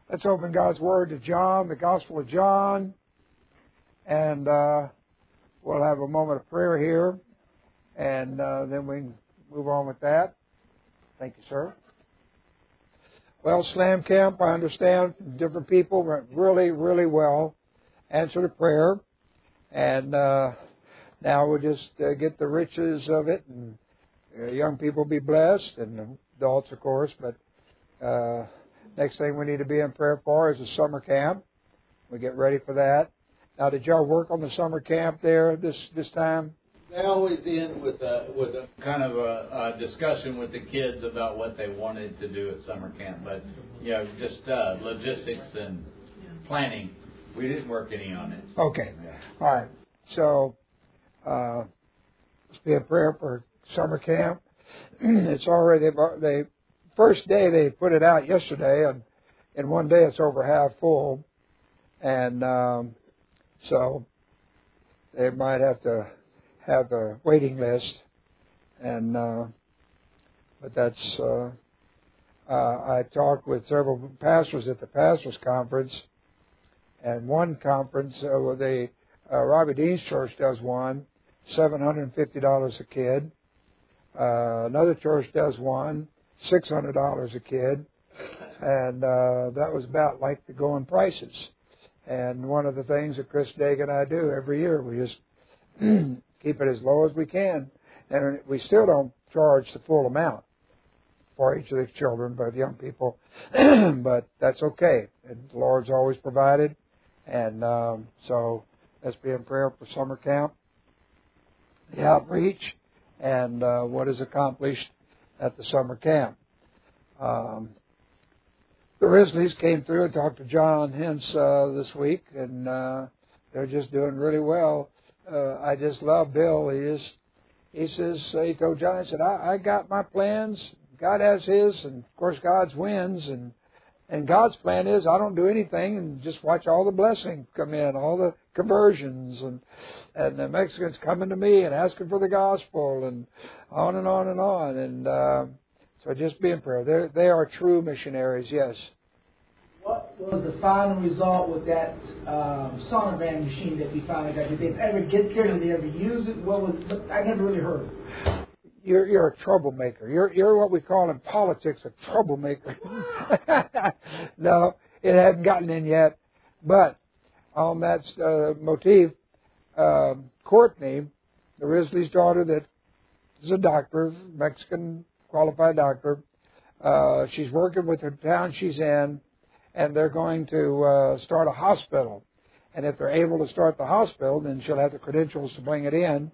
Let's open God's Word to John, the Gospel of John, and we'll have a moment of prayer here, and then we can move on with that. Thank you, sir. Well, Slam Camp, I understand from different people went really, really well. Answered a prayer, and now we'll just get the riches of it, and young people be blessed, and adults, of course, but next thing we need to be in prayer for is a summer camp. We get ready for that. Now, did y'all work on the summer camp there this time? They always end with a kind of a discussion with the kids about what they wanted to do at summer camp. But, just logistics and planning. We didn't work any on it. Okay. All right. So, let's be in prayer for summer camp. It's already, the first day they put it out yesterday, and in one day it's over half full. And so they might have to have a waiting list. And but that's, I talked with several pastors at the pastors' conference. And one conference, Robbie Dean's church does one, $750 a kid. Another church does one, $600 a kid. And that was about like the going prices. And one of the things that Chris Daig and I do every year, we just keep it as low as we can. And we still don't charge the full amount for each of the children, but young people. But that's okay. And the Lord's always provided. And so let's be in prayer for summer camp, the outreach, and what is accomplished at the summer camp. The Risleys came through and talked to John Hintz this week, and they're just doing really well. I just love Bill. He told John, he said, I got my plans. God has his, and of course God's wins, and God's plan is I don't do anything and just watch all the blessing come in, all the conversions, and the Mexicans coming to me and asking for the gospel, and on and on and on. And so just be in prayer. They are true missionaries, yes. What was the final result with that sonogram machine that we finally got? Did they ever get there? Did they ever use it? I never really heard. You're a troublemaker. You're what we call in politics a troublemaker. No, it hadn't gotten in yet. But on that motif, Courtney, the Risley's daughter, that is a doctor, Mexican qualified doctor, she's working with the town she's in, and they're going to start a hospital. And if they're able to start the hospital, then she'll have the credentials to bring it in.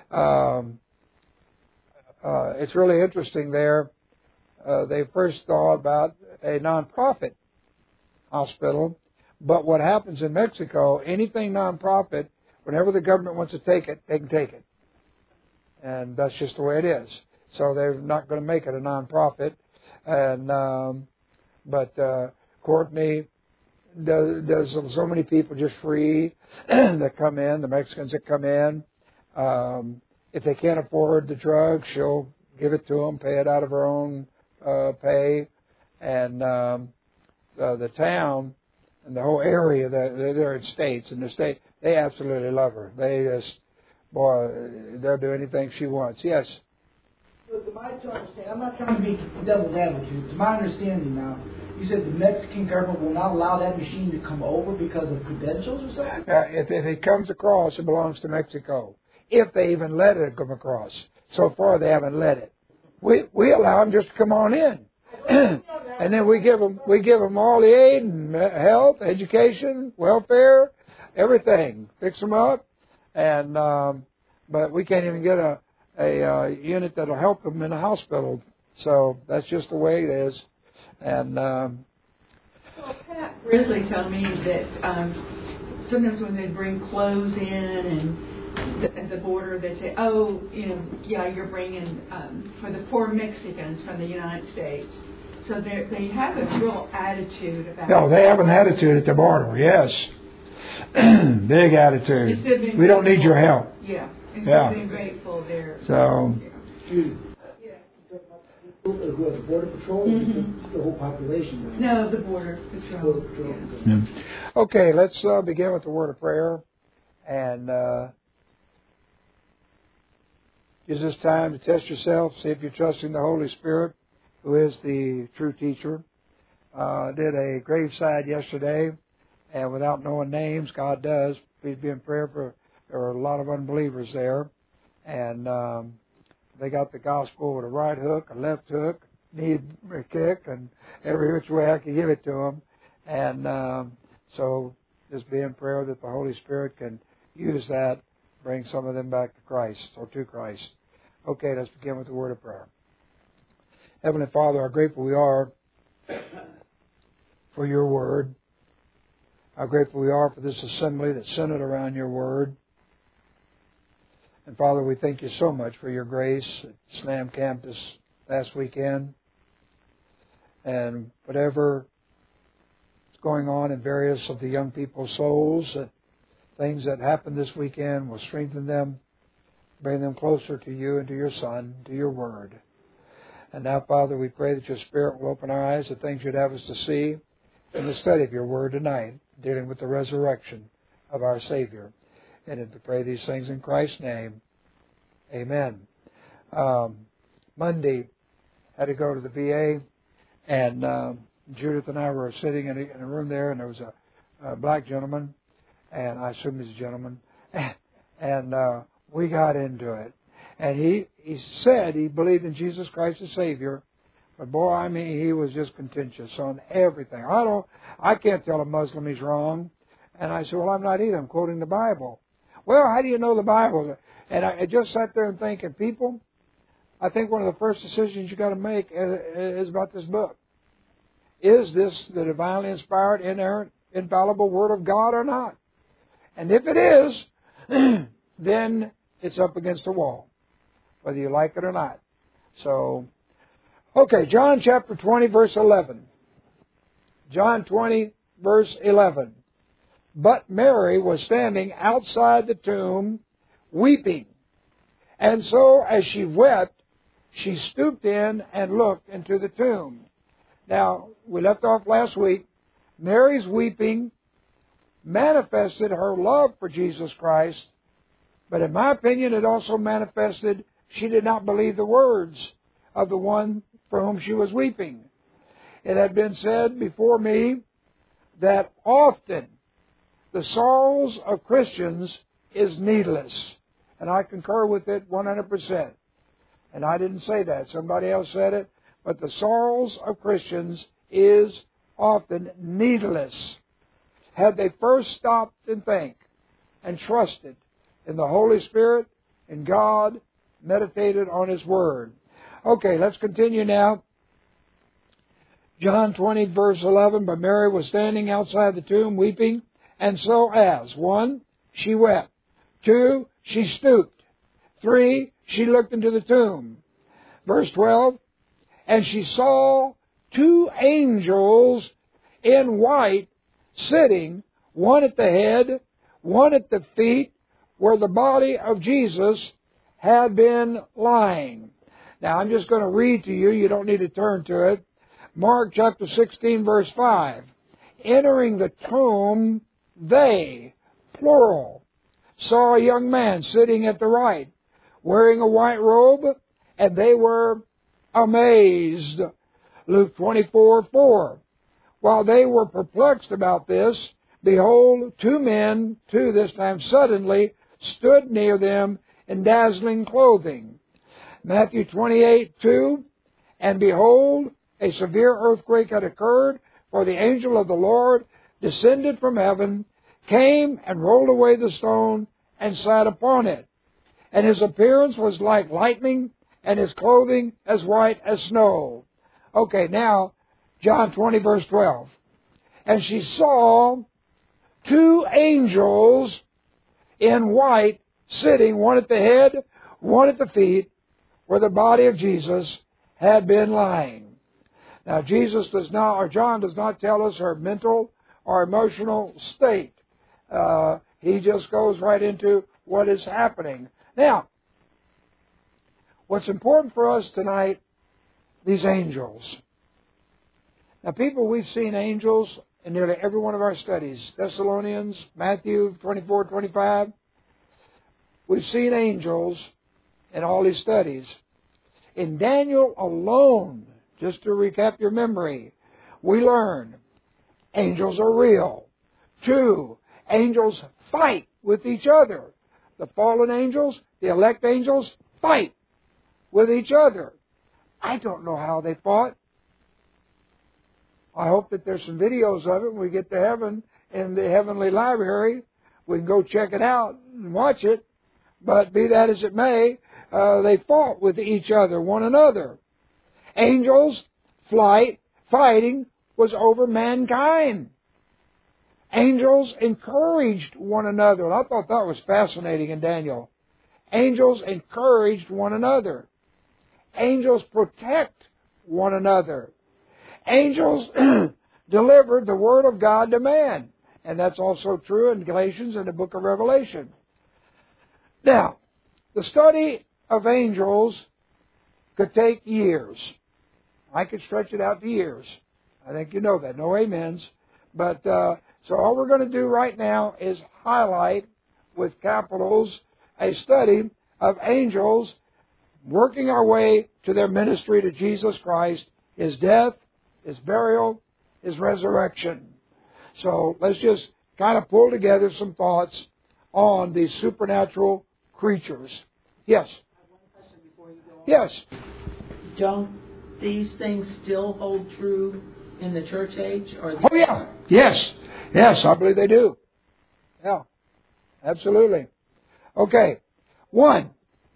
It's really interesting there. They first thought about a nonprofit hospital, but what happens in Mexico, anything nonprofit, whenever the government wants to take it, they can take it. And that's just the way it is. So they're not going to make it a nonprofit. And but Courtney does so many people just free that come in, the Mexicans that come in. If they can't afford the drugs, she'll give it to them, pay it out of her own pay. And the town and the whole area, they're in states, and the state, they absolutely love her. They just, they'll do anything she wants. Yes? So to my understanding, I'm not trying to be devil's advocate. To my understanding now, you said the Mexican government will not allow that machine to come over because of credentials or something? If it comes across, it belongs to Mexico. If they even let it come across. So far, they haven't let it. We allow them just to come on in. And then we give them all the aid and health, education, welfare, everything. Fix them up. And but we can't even get a unit that'll help them in a hospital. So that's just the way it is. And well, Pat Risley told me that sometimes when they bring clothes in and at the border, they say, you're bringing for the poor Mexicans from the United States. So they have a real attitude about it. No, they have an attitude at the border, yes. Big attitude. We don't need your help. Yeah. Instead of being grateful, they're... So... Yeah. Who are the Border Patrol or just the whole population? No, the Border Patrol. Border Patrol. Yeah. Okay, let's begin with the word of prayer. And use this time to test yourself, see if you're trusting the Holy Spirit, who is the true teacher. Did a graveside yesterday, and without knowing names, God does. Please be in prayer for, there were a lot of unbelievers there. And they got the gospel with a right hook, a left hook, knee kick, and every which way I could give it to them. And so just be in prayer that the Holy Spirit can use that, bring some of them back to Christ, or to Christ. Okay, let's begin with the word of prayer. Heavenly Father, how grateful we are for your word. How grateful we are for this assembly that's centered around your word. And Father, we thank you so much for your grace at SNAM campus last weekend. And whatever is going on in various of the young people's souls, that things that happened this weekend will strengthen them, bring them closer to you and to your Son, to your word. And now, Father, we pray that your Spirit will open our eyes to things you'd have us to see in the study of your word tonight, dealing with the resurrection of our Savior. And to pray these things in Christ's name. Amen. Monday, had to go to the VA, and Judith and I were sitting in a room there, and there was a black gentleman, and I assume he's a gentleman, and we got into it. And he said he believed in Jesus Christ as Savior, but boy, I mean, he was just contentious on everything. I can't tell a Muslim he's wrong. And I said, well, I'm not either. I'm quoting the Bible. Well, how do you know the Bible? And I just sat there and thinking, people, I think one of the first decisions you got to make is about this book. Is this the divinely inspired, inerrant, infallible Word of God or not? And if it is, then it's up against the wall, whether you like it or not. So, okay, John chapter 20, verse 11. John 20, verse 11. But Mary was standing outside the tomb, weeping. And so, as she wept, she stooped in and looked into the tomb. Now, we left off last week. Mary's weeping manifested her love for Jesus Christ, but in my opinion, it also manifested she did not believe the words of the one for whom she was weeping. It had been said before me that often the sorrows of Christians is needless. And I concur with it 100%. And I didn't say that. Somebody else said it. But the sorrows of Christians is often needless. Had they first stopped and think and trusted in the Holy Spirit, in God, meditated on His Word. Okay, let's continue now. John 20, verse 11. But Mary was standing outside the tomb weeping, and so as 1, she wept. 2, she stooped. 3, she looked into the tomb. Verse 12. And she saw 2 angels in white sitting, one at the head, one at the feet, where the body of Jesus had been lying. Now, I'm just going to read to you. You don't need to turn to it. Mark chapter 16, verse 5. Entering the tomb, they, plural, saw a young man sitting at the right, wearing a white robe, and they were amazed. Luke 24:4. While they were perplexed about this, behold, 2 men, 2 this time, suddenly stood near them in dazzling clothing. Matthew 28:2. And behold, a severe earthquake had occurred, for the angel of the Lord descended from heaven, came and rolled away the stone and sat upon it. And his appearance was like lightning, and his clothing as white as snow. Okay, now, John 20, verse 12. And she saw 2 angels in white sitting, one at the head, one at the feet, where the body of Jesus had been lying. Now, Jesus does not, or John does not tell us her mental or emotional state. He just goes right into what is happening. Now, what's important for us tonight these angels. Now, people, we've seen angels in nearly every one of our studies. Thessalonians, Matthew 24:25. We've seen angels in all these studies. In Daniel alone, just to recap your memory, we learn angels are real. 2, angels fight with each other. The fallen angels, the elect angels, fight with each other. I don't know how they fought. I hope that there's some videos of it when we get to heaven in the heavenly library. We can go check it out and watch it. But be that as it may, they fought with each other, one another. Angels, fighting was over mankind. Angels encouraged one another. And I thought that was fascinating in Daniel. Angels encouraged one another. Angels protect one another. Angels delivered the Word of God to man. And that's also true in Galatians and the book of Revelation. Now, the study of angels could take years. I could stretch it out to years. I think you know that. No amens. But so all we're going to do right now is highlight with capitals a study of angels working our way to their ministry to Jesus Christ, His death, His burial, His resurrection. So let's just kind of pull together some thoughts on these supernatural creatures. Yes? I have one question before you go on. Yes. Don't these things still hold true in the church age? Or Oh, yeah. Yes. Yes, I believe they do. Yeah. Absolutely. Okay. 1.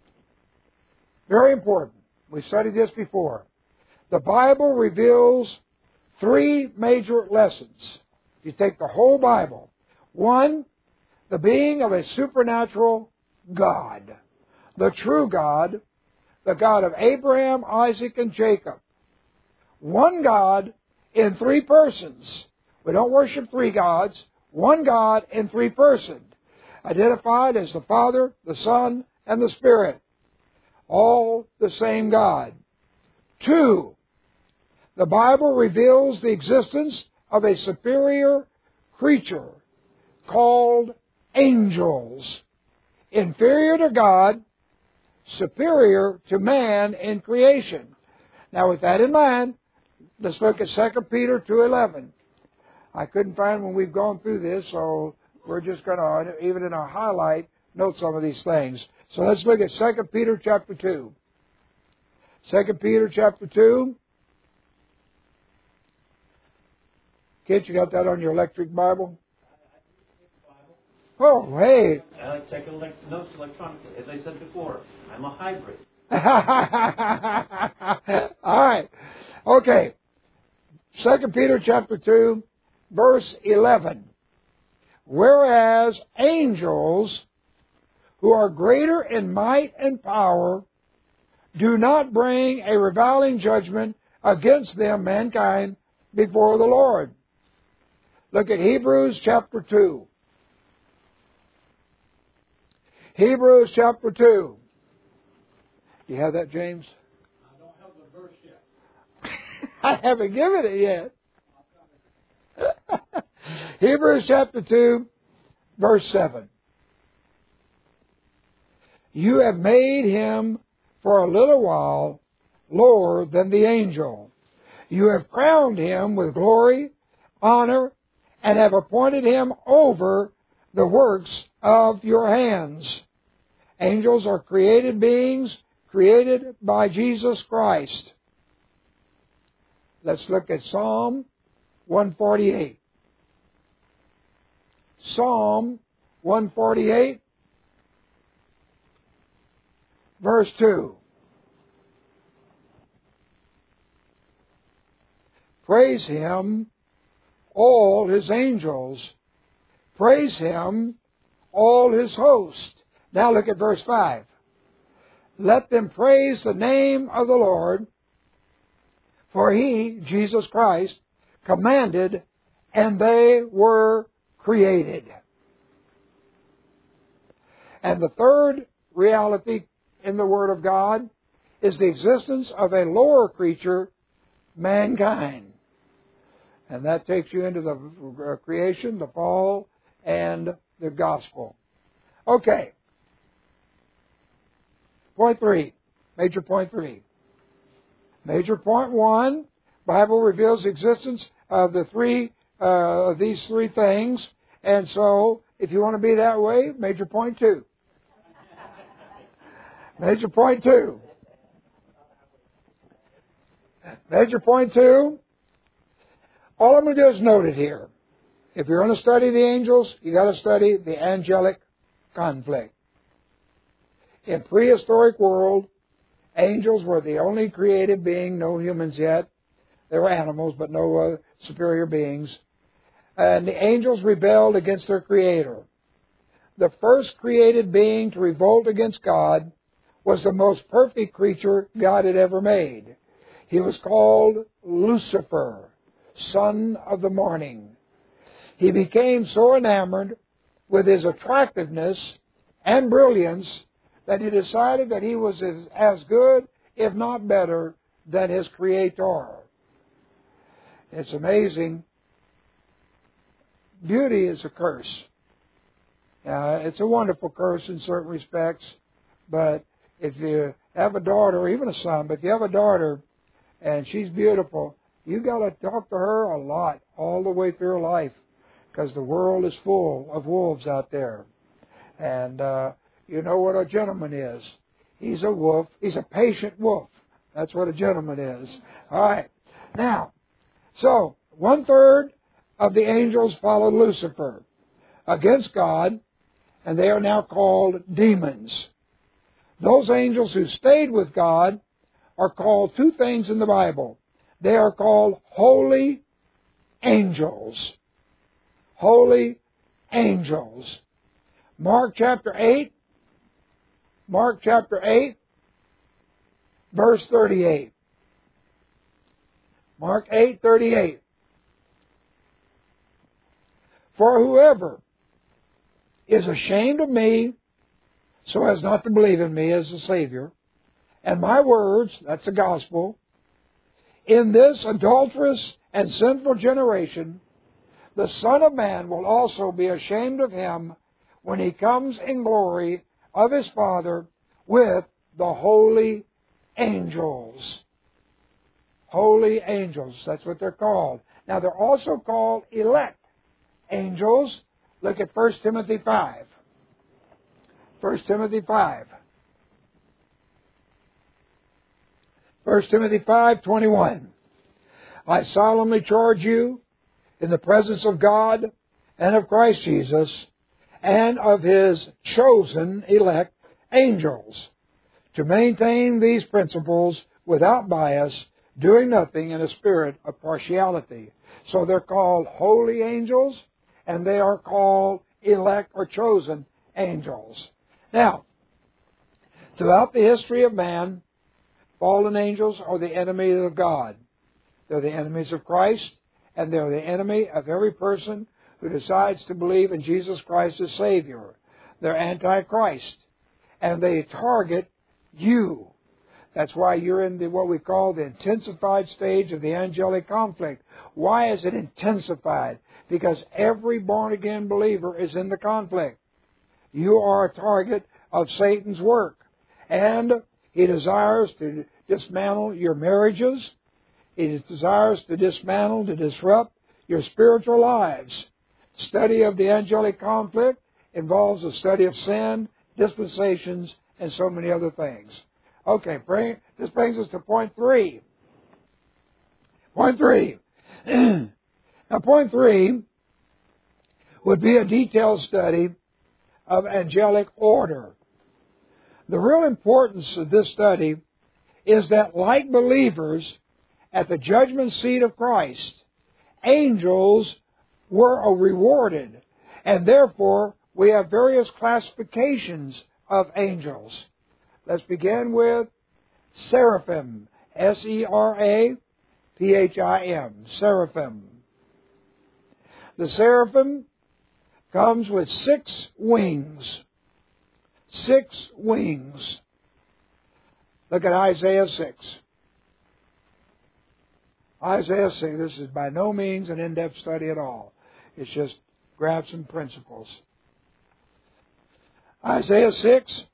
Very important. We studied this before. The Bible reveals 3 major lessons. You take the whole Bible. 1, the being of a supernatural God. The true God, the God of Abraham, Isaac, and Jacob. One God in 3 persons. We don't worship 3 gods. One God in 3 persons. Identified as the Father, the Son, and the Spirit. All the same God. 2, the Bible reveals the existence of a superior creature called angels. Inferior to God, superior to man in creation. Now with that in mind, let's look at 2 Peter 2:11. I couldn't find when we've gone through this, so we're just going to, even in our highlight, note some of these things. So let's look at 2 Peter chapter 2. 2 Peter chapter 2. Kids, you got that on your electric Bible? Oh, hey. I like to take notes electronically. As I said before, I'm a hybrid. All right. Okay. 2 Peter chapter 2, verse 11. Whereas angels, who are greater in might and power, do not bring a reviling judgment against them, mankind, before the Lord. Look at Hebrews chapter 2. Hebrews chapter 2. Do you have that, James? I don't have the verse yet. I haven't given it yet. Hebrews chapter 2, verse 7. You have made him for a little while lower than the angel. You have crowned him with glory, honor, and have appointed him over the works of your hands. Angels are created beings, created by Jesus Christ. Let's look at Psalm 148. Psalm 148, verse 2. Praise Him, all His angels. Praise Him, all His hosts. Now look at verse 5. Let them praise the name of the Lord, for He, Jesus Christ, commanded, and they were created. And the third reality in the Word of God is the existence of a lower creature, mankind. And that takes you into the creation, the fall, and the gospel. Okay. Point 3. Major point 3. Major point 1. Bible reveals the existence of these three things. And so, if you want to be that way, major point 2. Major point 2. Major point 2. All I'm going to do is note it here. If you're going to study the angels, you got to study the angelic conflict. In prehistoric world, angels were the only created being, no humans yet. They were animals, but no superior beings. And the angels rebelled against their Creator. The first created being to revolt against God was the most perfect creature God had ever made. He was called Lucifer, son of the morning. He became so enamored with his attractiveness and brilliance that he decided that he was as good, if not better, than his Creator. It's amazing. Beauty is a curse. It's a wonderful curse in certain respects, but if you have a daughter, or even a son, but if you have a daughter and she's beautiful, you got to talk to her a lot all the way through her life, because the world is full of wolves out there. And you know what a gentleman is. He's a wolf. He's a patient wolf. That's what a gentleman is. All right. Now, so 1/3 of the angels followed Lucifer against God, and they are now called demons. Those angels who stayed with God are called two things in the Bible. They are called holy angels. Holy angels. Mark chapter 8, verse 38. Mark 8:38. For whoever is ashamed of me, so as not to believe in me as the Savior, and my words, that's the gospel, in this adulterous and sinful generation, the Son of Man will also be ashamed of him when he comes in glory of his Father with the holy angels. Holy angels, that's what they're called. Now they're also called elect angels. Look at 1 Timothy 5. 1 Timothy 5. 1 Timothy 5:21. I solemnly charge you in the presence of God and of Christ Jesus and of His chosen elect angels to maintain these principles without bias, doing nothing in a spirit of partiality. So they're called holy angels, and they are called elect or chosen angels. Now, throughout the history of man, fallen angels are the enemies of God. They're the enemies of Christ, and they're the enemy of every person who decides to believe in Jesus Christ as Savior. They're anti-Christ, and they target you. That's why you're in what we call the intensified stage of the angelic conflict. Why is it intensified? Because every born-again believer is in the conflict. You are a target of Satan's work. And he desires to dismantle your marriages. He desires to dismantle, to disrupt your spiritual lives. Study of the angelic conflict involves the study of sin, dispensations, and so many other things. Okay, this brings us to point 3. Point 3. Now, point 3 would be a detailed study of angelic order. The real importance of this study is that, like believers at the judgment seat of Christ, angels were rewarded, and therefore we have various classifications of angels. Let's begin with seraphim, S-E-R-A-P-H-I-M, seraphim. The seraphim comes with 6 wings. 6 wings. Look at Isaiah 6. Isaiah 6, this is by no means an in-depth study at all. It's just grab some principles. Isaiah 6,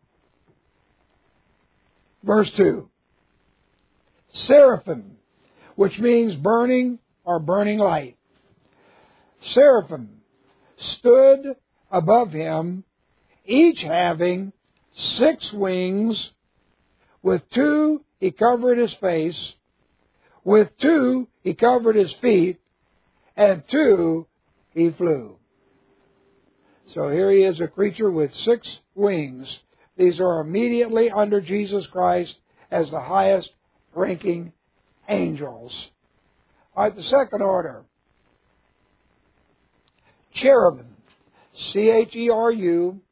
verse 2. Seraphim, which means burning or burning light. Seraphim stood above him, each having 6 wings. With 2 he covered his face, with 2 he covered his feet, and 2 he flew. So here he is, a creature with 6 wings. These are immediately under Jesus Christ as the highest ranking angels. All right, the second order. Cherubim. Cherubim.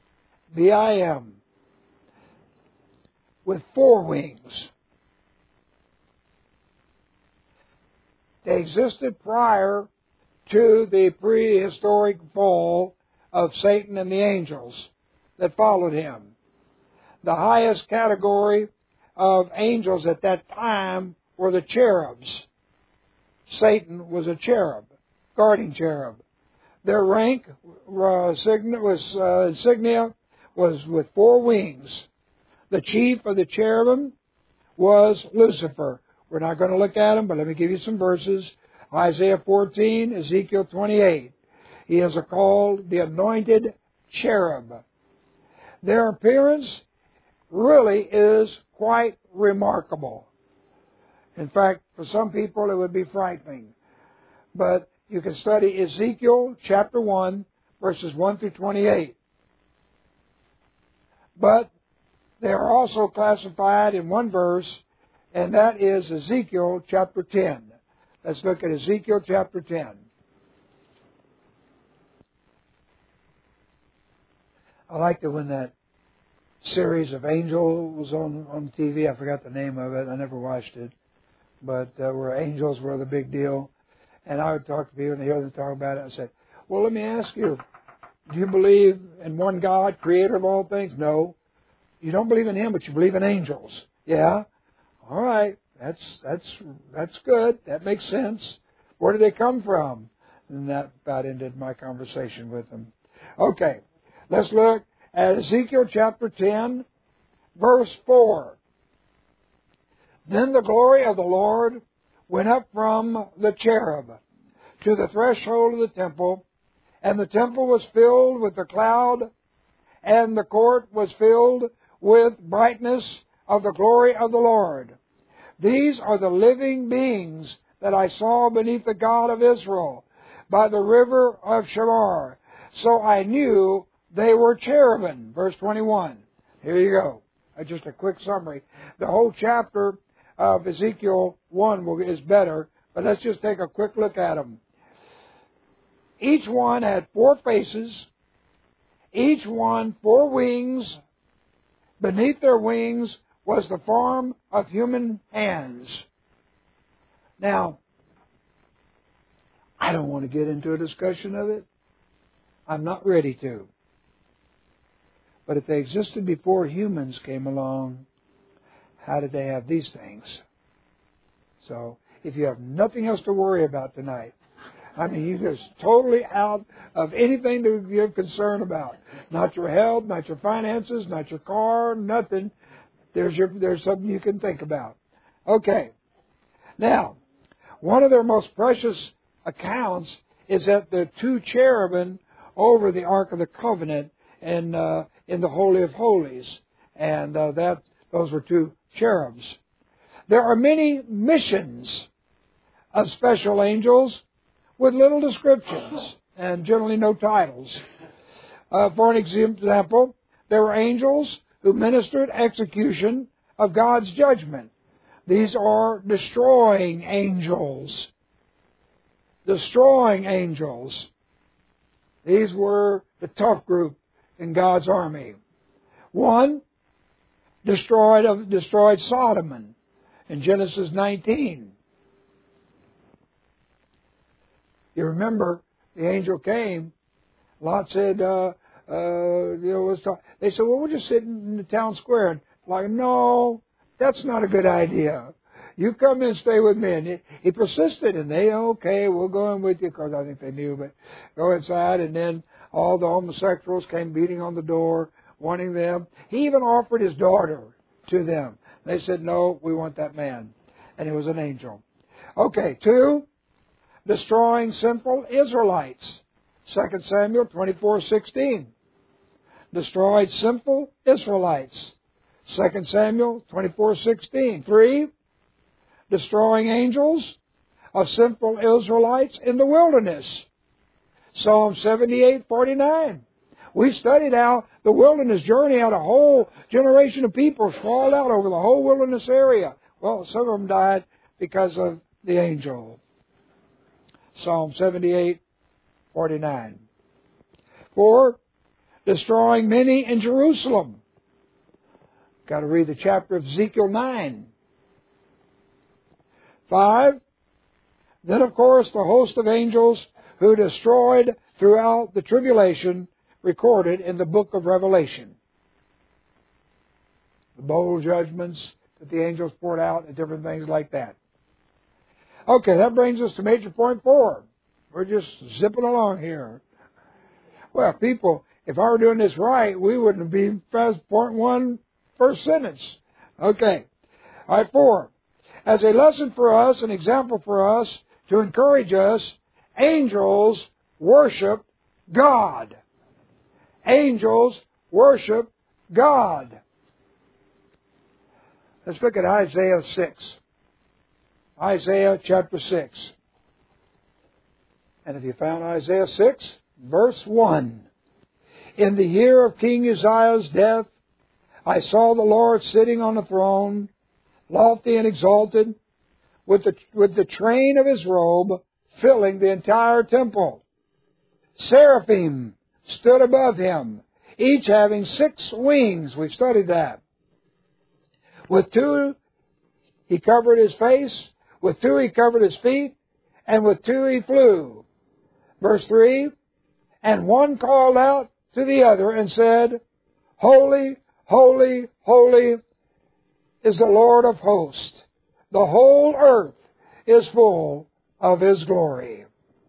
With 4 wings. They existed prior to the prehistoric fall of Satan and the angels that followed him. The highest category of angels at that time were the cherubs. Satan was a cherub, guarding cherub. Their rank insignia was with 4 wings. The chief of the cherubim was Lucifer. We're not going to look at him, but let me give you some verses. Isaiah 14, Ezekiel 28. He is called the anointed cherub. Their appearance really is quite remarkable. In fact, for some people it would be frightening. But you can study Ezekiel chapter 1, verses 1 through 28. But they are also classified in one verse, and that is Ezekiel chapter 10. Let's look at Ezekiel chapter 10. I liked it when that series of Angel was on TV. I forgot the name of it. I never watched it. But where angels were the big deal. And I would talk to people and hear them talk about it. I said, well, let me ask you, do you believe in one God, creator of all things? No. You don't believe in Him, but you believe in angels. Yeah? All right. That's good. That makes sense. Where do they come from? And that about ended my conversation with them. Okay. Let's look at Ezekiel chapter 10, verse 4. Then the glory of the Lord went up from the cherub to the threshold of the temple, and the temple was filled with the cloud, and the court was filled with brightness of the glory of the Lord. These are the living beings that I saw beneath the God of Israel by the river of Shamar. So I knew they were cherubim. Verse 21. Here you go. Just a quick summary. The whole chapter of Ezekiel 1 is better, but let's just take a quick look at them. Each one had 4 faces, each one 4 wings. Beneath their wings was the form of human hands. Now, I don't want to get into a discussion of it. I'm not ready to. But if they existed before humans came along, how did they have these things? So, if you have nothing else to worry about tonight, I mean, you're just totally out of anything to give concern about. Not your health, not your finances, not your car, nothing. There's something you can think about. Okay. Now, one of their most precious accounts is that the 2 cherubim over the Ark of the Covenant in the Holy of Holies, and those were 2 cherubs. There are many missions of special angels with little descriptions and generally no titles. For an example, there were angels who ministered execution of God's judgment. These are destroying angels. Destroying angels. These were the tough group in God's army. One destroyed Sodom in Genesis 19. You remember the angel came. Lot said, they said, well, we'll just sit in the town square. And like, no, That's not a good idea. You come and stay with me. And he persisted, and they, okay, we'll go in with you, because I think they knew, but go inside. And then all the homosexuals came beating on the door, wanting them. He even offered his daughter to them. They said, no, we want that man. And he was an angel. Okay, 2, destroying sinful Israelites. 2 Samuel 24:16. Destroyed sinful Israelites. 2 Samuel 24:16. 3, destroying angels of sinful Israelites in the wilderness. Psalm 78:49. We studied how the wilderness journey had a whole generation of people sprawled out over the whole wilderness area. Well, some of them died because of the angel. Psalm 78:49. 4, destroying many in Jerusalem. Got to read the chapter of Ezekiel 9. 5, then of course the host of angels who destroyed throughout the tribulation recorded in the book of Revelation. The bowl judgments that the angels poured out and different things like that. Okay, that brings us to major point 4. We're just zipping along here. Well, people, if I were doing this right, we wouldn't be past point 1, first sentence. Okay. All right, 4. As a lesson for us, an example for us, to encourage us, angels worship God. Angels worship God. Let's look at Isaiah 6. Isaiah chapter 6. And if you found Isaiah 6, verse 1. In the year of King Uzziah's death, I saw the Lord sitting on the throne, lofty and exalted, with the train of his robe filling the entire temple. Seraphim stood above him, each having 6 wings. We've studied that. With 2 he covered his face, with 2 he covered his feet, and with 2 he flew. Verse 3, and one called out to the other and said, Holy, holy, holy is the Lord of hosts. The whole earth is full of His glory.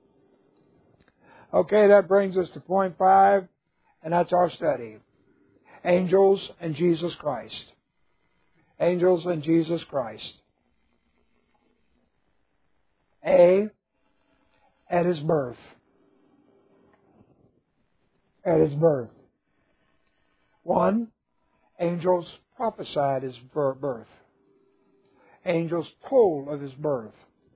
Okay, that brings us to point 5, and that's our study. Angels and Jesus Christ. Angels and Jesus Christ. A, at His birth. At His birth. 1, angels prophesied His birth. Angels told of His birth.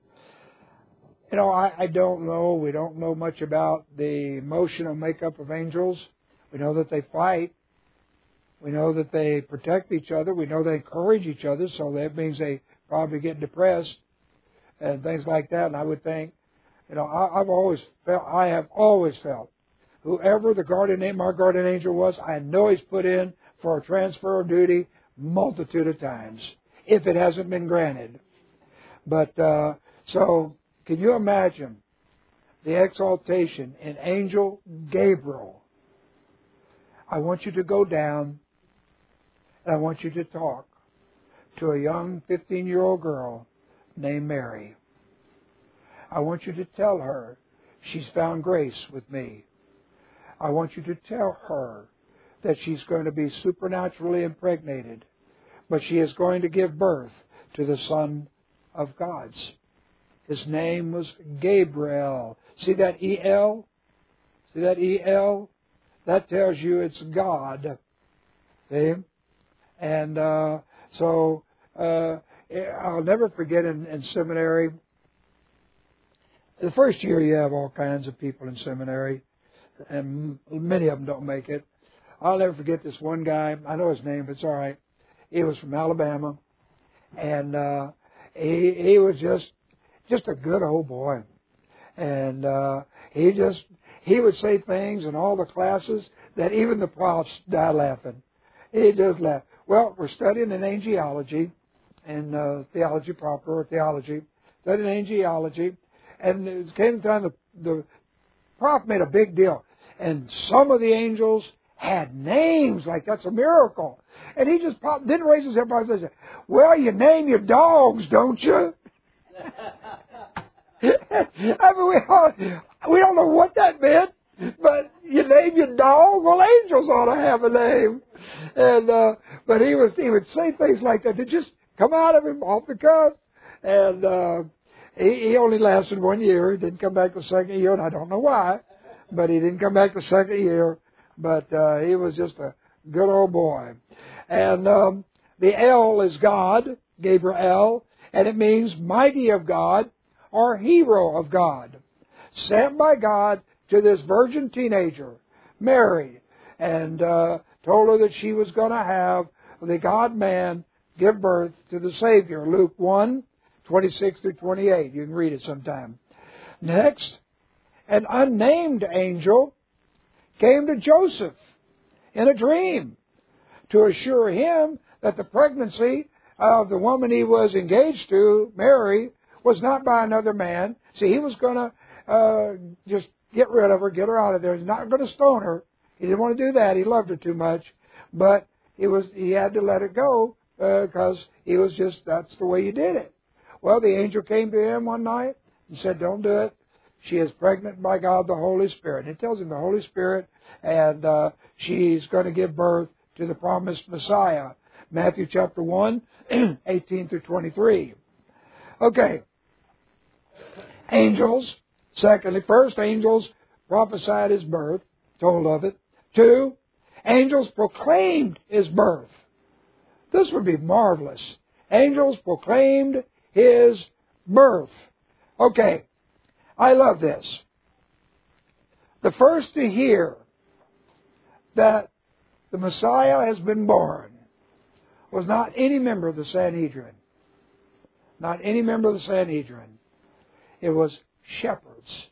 You know, I don't know. We don't know much about the emotional makeup of angels. We know that they fight. We know that they protect each other. We know they encourage each other, so that means they probably get depressed and things like that. And I would think, you know, I have always felt, whoever my guardian angel was, I know he's put in for a transfer of duty multitude of times, if it hasn't been granted. But, so, can you imagine the exaltation in Angel Gabriel? I want you to go down and I want you to talk to a young 15-year-old girl named Mary. I want you to tell her she's found grace with me. I want you to tell her that she's going to be supernaturally impregnated, but she is going to give birth to the Son of God's. His name was Gabriel. See that E-L? See that E-L? That tells you it's God. See? And so I'll never forget in seminary, the first year you have all kinds of people in seminary, and many of them don't make it. I'll never forget this one guy. I know his name, but it's all right. He was from Alabama, and he was just a good old boy. And he would say things in all the classes that even the profs died laughing. He just laughed. Well, we're studying in angelology, and theology proper, or theology, studying angelology, and it came time the prof made a big deal. And some of the angels had names, like that's a miracle. And he just didn't raise his head and said, well, you name your dogs, don't you? I mean, we don't know what that meant, but you name your dog? Well, angels ought to have a name. And but he would say things like that. They just come out of him off the cuff. And he only lasted 1 year. He didn't come back the second year, and I don't know why, but he didn't come back the second year. But he was just a good old boy. And the El is God, Gabriel, and it means mighty of God or hero of God, sent by God to this virgin teenager, Mary, and told her that she was going to have the God-man give birth to the Savior. Luke 1:26 through 28. You can read it sometime. Next, an unnamed angel came to Joseph in a dream to assure him that the pregnancy of the woman he was engaged to, Mary, was not by another man. See, he was going to just get rid of her, get her out of there. He's not going to stone her. He didn't want to do that. He loved her too much. But he had to let it go because he was just, that's the way you did it. Well, the angel came to him one night and said, don't do it. She is pregnant by God, the Holy Spirit. And it tells him the Holy Spirit, and she's going to give birth to the promised Messiah. Matthew chapter 1, 18 through 23. Okay. Angels. Secondly, first, angels prophesied his birth, told of it. 2, angels proclaimed his birth. This would be marvelous. Angels proclaimed his birth. Okay, I love this. The first to hear that the Messiah has been born was not any member of the Sanhedrin. Not any member of the Sanhedrin. It was shepherds.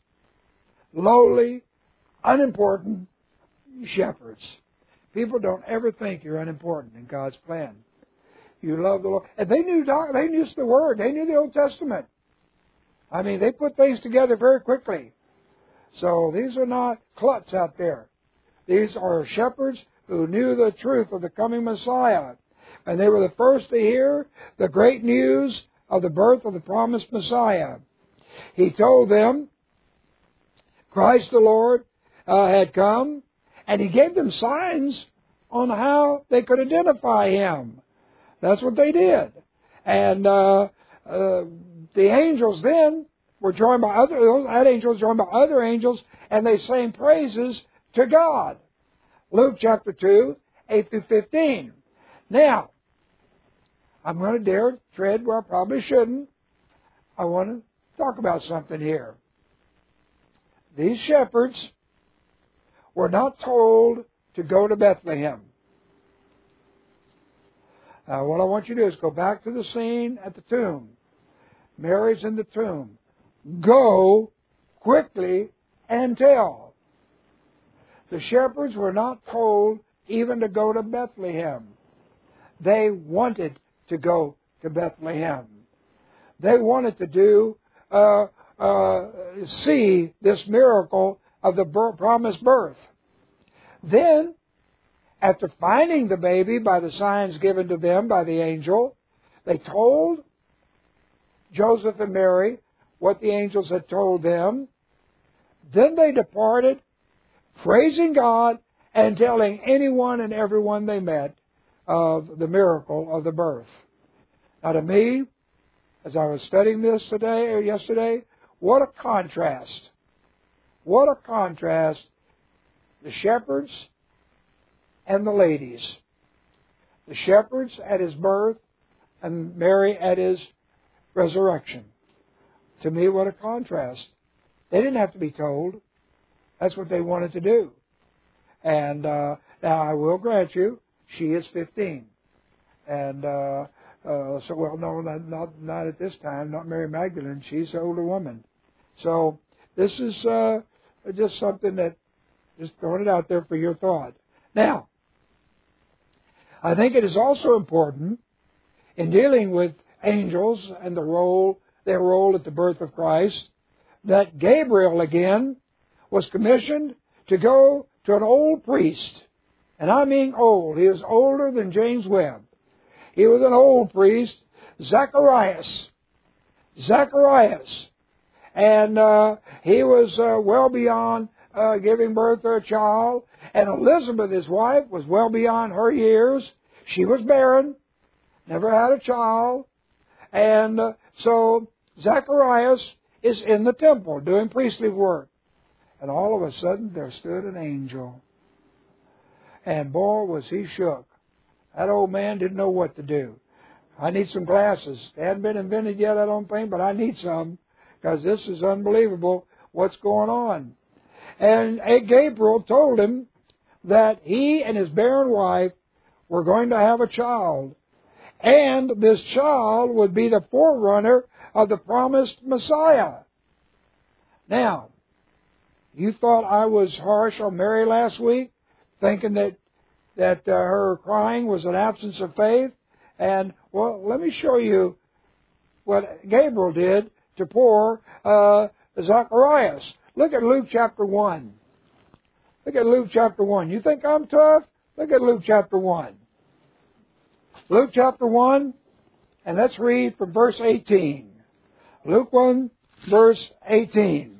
Lowly, unimportant shepherds. People don't ever think you're unimportant in God's plan. You love the Lord. And they knew the Word. They knew the Old Testament. I mean, they put things together very quickly. So these are not kluts out there. These are shepherds who knew the truth of the coming Messiah. And they were the first to hear the great news of the birth of the promised Messiah. He told them Christ the Lord had come, and He gave them signs on how they could identify Him. That's what they did. And the angels then were joined by that angel was joined by other angels, and they sang praises to God. Luke chapter 2, 8 through 15. Now, I'm going to dare tread where I probably shouldn't. I want to talk about something here. These shepherds were not told to go to Bethlehem. Now, what I want you to do is go back to the scene at the tomb. Mary's in the tomb. Go quickly and tell. The shepherds were not told even to go to Bethlehem. They wanted to go to Bethlehem. They wanted to see this miracle of the promised birth. Then, after finding the baby by the signs given to them by the angel, they told Joseph and Mary what the angels had told them. Then they departed, praising God and telling anyone and everyone they met of the miracle of the birth. Now to me, as I was studying this today or yesterday, what a contrast. What a contrast. The shepherds and the ladies. The shepherds at His birth and Mary at His resurrection. To me, what a contrast. They didn't have to be told. That's what they wanted to do. And now I will grant you, she is 15. And not at this time, not Mary Magdalene. She's an older woman. So this is just something that, just throwing it out there for your thought. Now, I think it is also important in dealing with angels and their role at the birth of Christ, that Gabriel again was commissioned to go to an old priest And I mean old. He was older than James Webb. He was an old priest, Zacharias. And he was well beyond giving birth to a child. And Elizabeth, his wife, was well beyond her years. She was barren, never had a child. And so Zacharias is in the temple doing priestly work. And all of a sudden there stood an angel. And boy, was he shook. That old man didn't know what to do. I need some glasses. They hadn't been invented yet, I don't think, but I need some, because this is unbelievable what's going on. And Gabriel told him that he and his barren wife were going to have a child. And this child would be the forerunner of the promised Messiah. Now, you thought I was harsh on Mary last week, thinking that her crying was an absence of faith. And, well, let me show you what Gabriel did to poor Zacharias. Look at Luke chapter 1. Look at Luke chapter 1. You think I'm tough? Look at Luke chapter 1. Luke chapter 1, and let's read from verse 18. Luke 1, verse 18.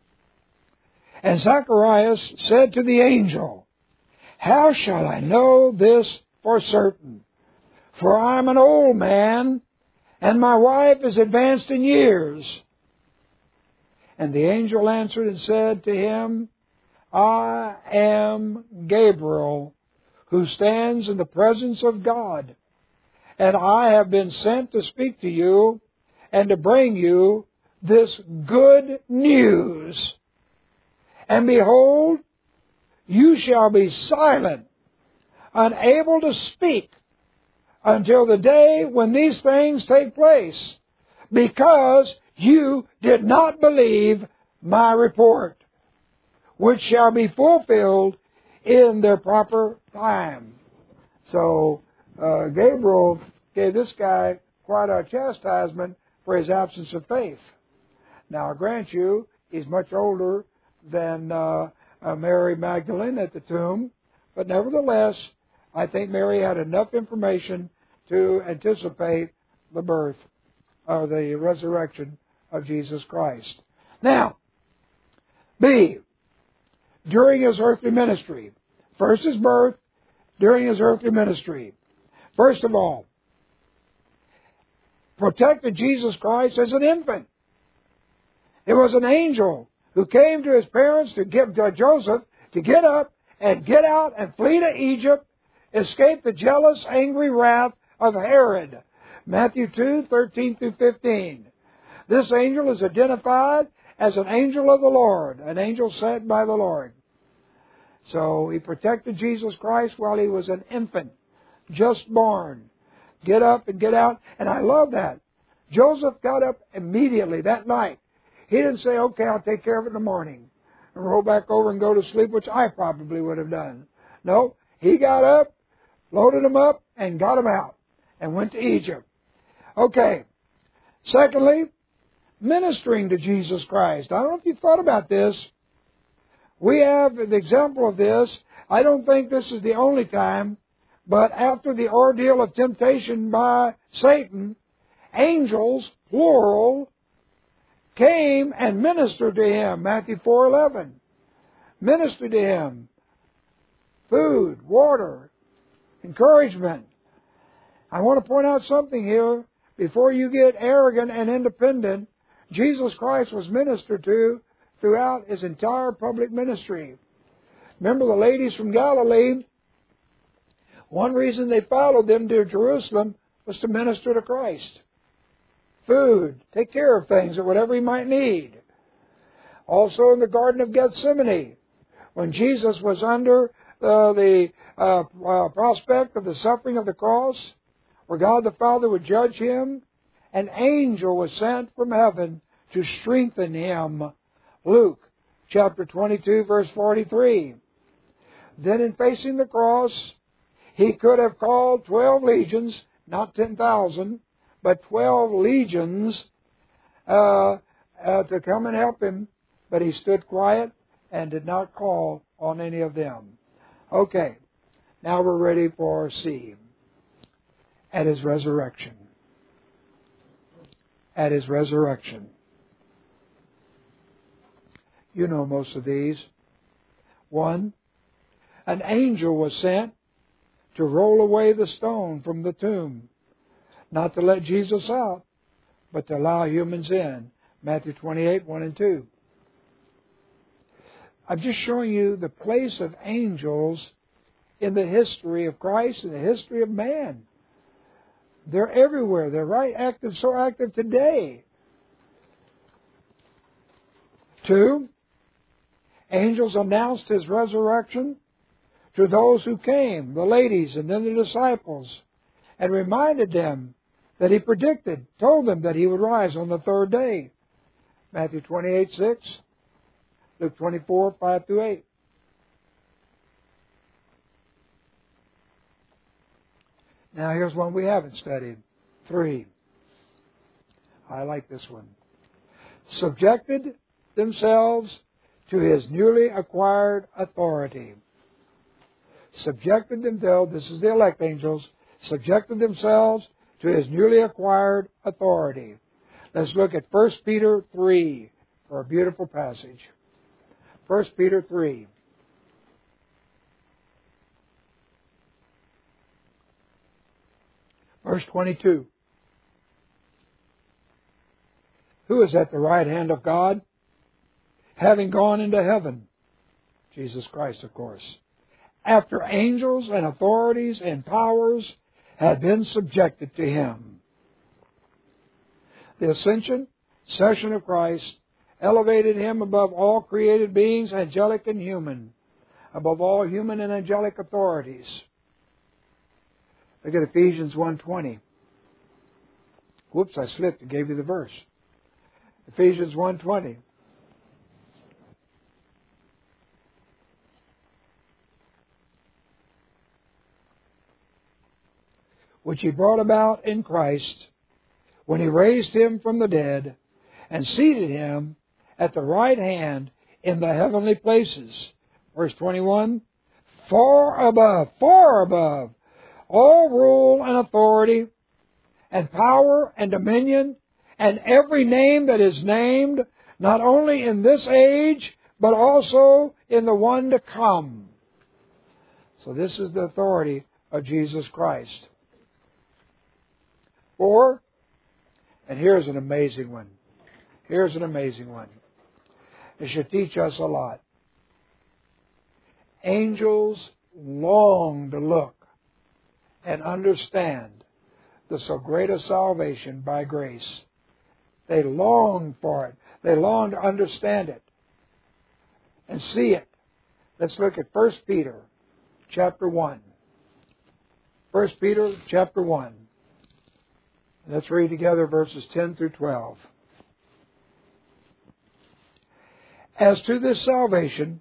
And Zacharias said to the angel, How shall I know this for certain? For I am an old man, and my wife is advanced in years. And the angel answered and said to him, I am Gabriel, who stands in the presence of God. And I have been sent to speak to you and to bring you this good news. And behold, you shall be silent, unable to speak, until the day when these things take place, because you did not believe my report, which shall be fulfilled in their proper time. So Gabriel gave this guy quite a chastisement for his absence of faith. Now, I grant you, he's much older than Mary Magdalene at the tomb, but nevertheless, I think Mary had enough information to anticipate the birth or the resurrection of Jesus Christ. Now, B, during his earthly ministry. First his birth, during his earthly ministry. First of all, protected Jesus Christ as an infant. It was an angel who came to his parents to give to Joseph to get up and get out and flee to Egypt, escape the jealous, angry wrath of Herod. Matthew 2:13 through 15. This angel is identified as an angel of the Lord, an angel sent by the Lord. So he protected Jesus Christ while he was an infant, just born. Get up and get out. And I love that. Joseph got up immediately that night. He didn't say, okay, I'll take care of it in the morning, and roll back over and go to sleep, which I probably would have done. No, he got up, loaded them up, and got them out, and went to Egypt. Okay. Secondly, ministering to Jesus Christ. I don't know if you've thought about this. We have an example of this. I don't think this is the only time, but after the ordeal of temptation by Satan, angels, plural, came and ministered to him. Matthew 4:11. Ministered to him. Food, water, encouragement. I want to point out something here. Before you get arrogant and independent, Jesus Christ was ministered to throughout his entire public ministry. Remember the ladies from Galilee? One reason they followed them to Jerusalem was to minister to Christ. Food, take care of things or whatever he might need. Also in the Garden of Gethsemane, when Jesus was under the prospect of the suffering of the cross, where God the Father would judge him, an angel was sent from heaven to strengthen him. Luke chapter 22, verse 43. Then in facing the cross, he could have called 12 legions, not 10,000, but 12 legions to come and help him. But he stood quiet and did not call on any of them. Okay. Now we're ready for C. At His resurrection. At His resurrection. You know most of these. 1. An angel was sent to roll away the stone from the tomb, not to let Jesus out, but to allow humans in. Matthew 28, 1 and 2. I'm just showing you the place of angels in the history of Christ and the history of man. They're everywhere. They're right active, so active today. 2. Angels announced His resurrection to those who came, the ladies and then the disciples, and reminded them that He predicted, told them that He would rise on the third day. Matthew 28, 6, Luke 24, 5 through 8. Now here's one we haven't studied. 3. I like this one. Subjected themselves to His newly acquired authority. Subjected themselves, this is the elect angels, subjected themselves to His newly acquired authority. Let's look at 1 Peter 3 for a beautiful passage. 1 Peter 3. Verse 22. Who is at the right hand of God, having gone into heaven? Jesus Christ, of course. After angels and authorities and powers had been subjected to Him. The ascension, session of Christ, elevated Him above all created beings, angelic and human, above all human and angelic authorities. Look at Ephesians 1:20. Whoops, I slipped and gave you the verse. Ephesians 1:20. Which He brought about in Christ when He raised Him from the dead and seated Him at the right hand in the heavenly places. Verse 21. Far above all rule and authority and power and dominion and every name that is named, not only in this age, but also in the one to come. So this is the authority of Jesus Christ. 4, and here's an amazing one. Here's an amazing one. It should teach us a lot. Angels long to look and understand the so great a salvation by grace. They long for it. They long to understand it and see it. Let's look at 1 Peter chapter 1. 1 Peter chapter 1. Let's read together verses 10 through 12. As to this salvation,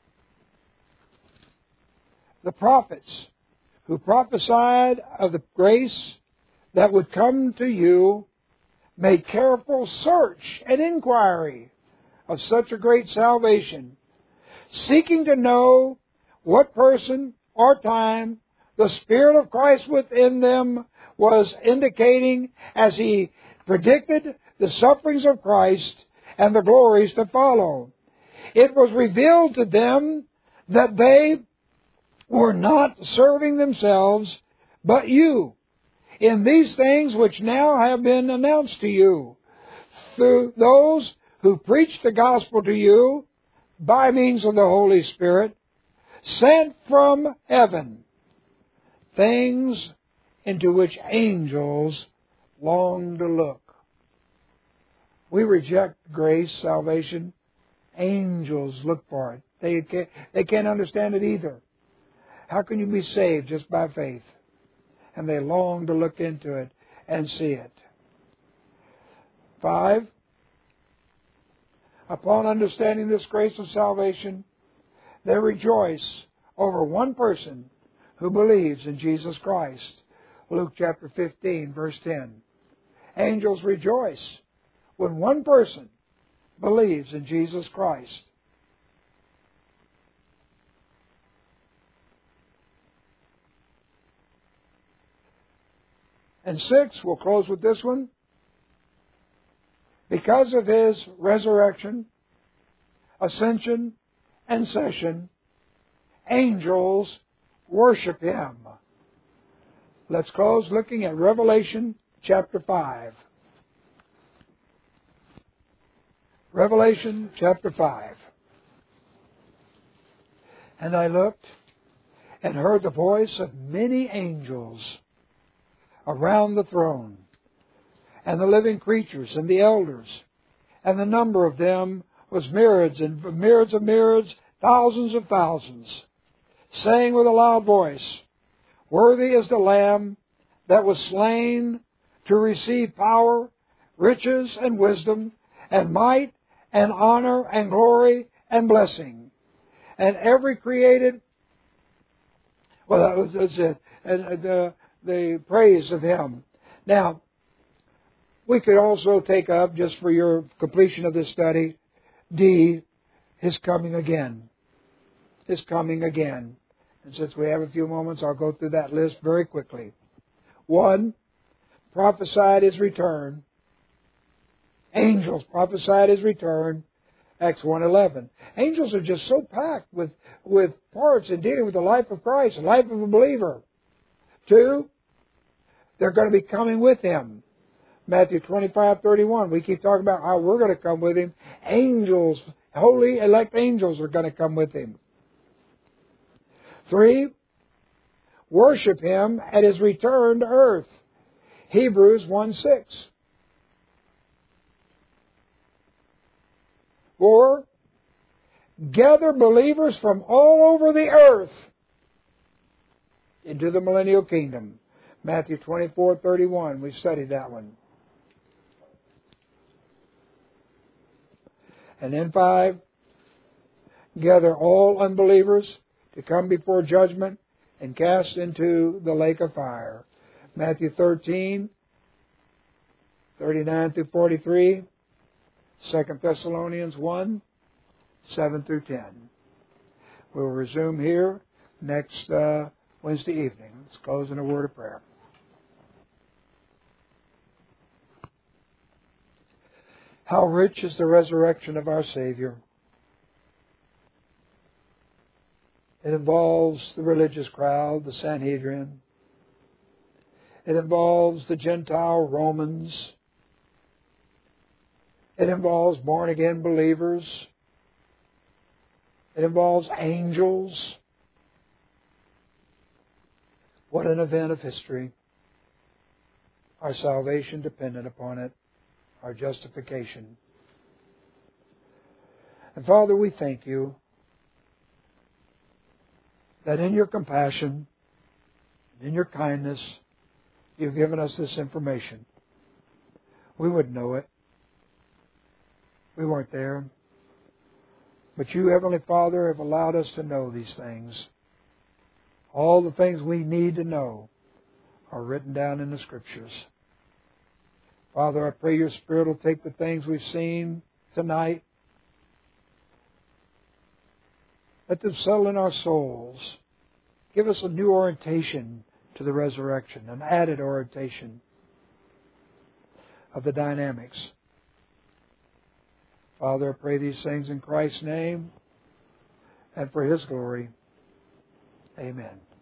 the prophets who prophesied of the grace that would come to you made careful search and inquiry of such a great salvation, seeking to know what person or time the Spirit of Christ within them was indicating as He predicted the sufferings of Christ and the glories to follow. It was revealed to them that they were not serving themselves, but you, in these things which now have been announced to you, through those who preach the gospel to you by means of the Holy Spirit, sent from heaven, things into which angels long to look. We reject grace, salvation. Angels look for it. They can't understand it either. How can you be saved just by faith? And they long to look into it and see it. 5. Upon understanding this grace of salvation, they rejoice over one person who believes in Jesus Christ. Luke chapter 15, verse 10. Angels rejoice when one person believes in Jesus Christ. And 6, we'll close with this one. Because of His resurrection, ascension, and session, angels worship Him. Let's close looking at Revelation chapter 5. Revelation chapter 5. And I looked and heard the voice of many angels around the throne, and the living creatures, and the elders, and the number of them was myriads and myriads of myriads, thousands of thousands, saying with a loud voice, Worthy is the Lamb that was slain to receive power, riches, and wisdom, and might, and honor, and glory, and blessing. And every created, well, that's it, and the praise of Him. Now, we could also take up, just for your completion of this study, D, His coming again. His coming again. And since we have a few moments, I'll go through that list very quickly. 1, prophesied His return. Angels prophesied His return. Acts 1:11. Angels are just so packed with parts in dealing with the life of Christ, the life of a believer. 2, they're going to be coming with Him. Matthew 25:31. We keep talking about how we're going to come with Him. Angels, holy elect angels are going to come with Him. 3, worship Him at His return to earth. Hebrews 1:6. 4, gather believers from all over the earth into the millennial kingdom. Matthew 24:31. We studied that one. And then 5, gather all unbelievers to come before judgment and cast into the lake of fire. Matthew 13:39-43. 2 Thessalonians 1:7-10. We'll resume here next Wednesday evening. Let's close in a word of prayer. How rich is the resurrection of our Savior. It involves the religious crowd, the Sanhedrin. It involves the Gentile Romans. It involves born-again believers. It involves angels. What an event of history. Our salvation dependent upon it. Our justification. And Father, we thank You that in Your compassion, in Your kindness, You've given us this information. We wouldn't know it. We weren't there. But You, Heavenly Father, have allowed us to know these things. All the things we need to know are written down in the Scriptures. Father, I pray Your Spirit will take the things we've seen tonight. Let them settle in our souls. Give us a new orientation to the resurrection, an added orientation of the dynamics. Father, I pray these things in Christ's name and for His glory. Amen.